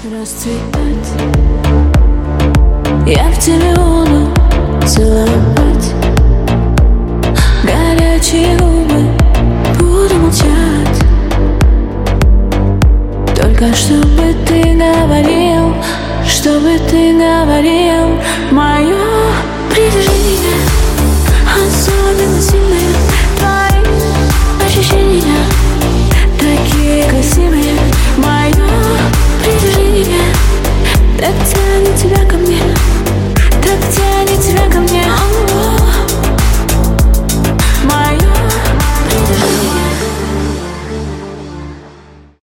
расцветать. Я в тебе буду целовать, горячие губы буду молчать. Только чтобы ты говорил, чтобы ты говорил мое притяжение.